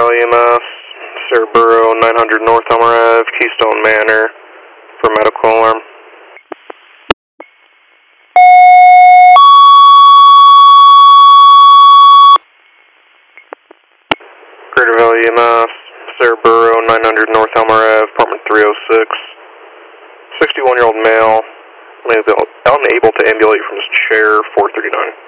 Valley EMS, Cerebro 900 North Elmer Ave, Keystone Manor for medical alarm. Greater Valley EMS, Cerebro 900 North Elmer Ave, apartment 306. 61-year-old male, unable to ambulate from his chair, 439.